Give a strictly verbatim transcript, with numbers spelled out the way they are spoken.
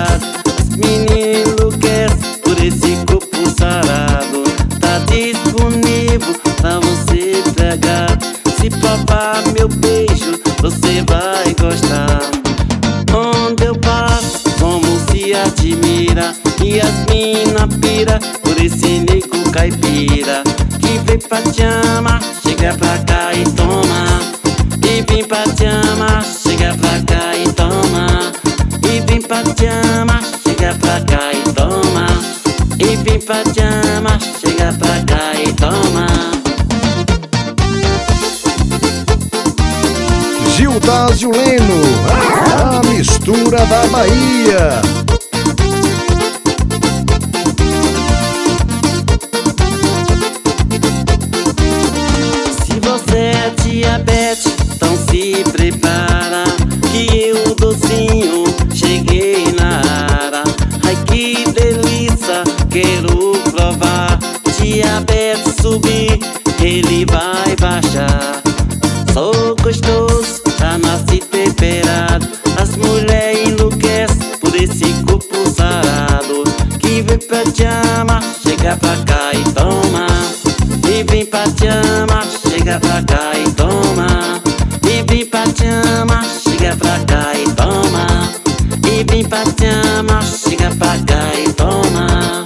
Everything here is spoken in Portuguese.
pegado. As meninas enlouquecem por esse corpo sarado. Tá disponível pra você pegar. Se provar meu beijo, você vai gostar. Onde eu passo, como se admira, e as mina pira por esse nego caipira que vem pra te amar, chega pra cá e toma. E vem pra te amar, chega pra cá e toma. E vem pra te amar, chega pra cá e toma. E vem pra te amar, chega pra cá e toma. Gildásio Leno, a mistura da Bahia. Se você é diabetes, então se prepara, que eu docinho cheguei na área. Ai que delícia, quero provar. Diabetes subir, ele vai baixar. Sou gostoso, já nasci temperado. As mulheres enlouquecem por esse corpo sarado. Que vem pra te amar, chega pra cá e toma. E vem pra te amar, chega pra cá e toma. E vem pra te amar, chega pra cá e toma. E vem pra te amar, chega pra cá e toma.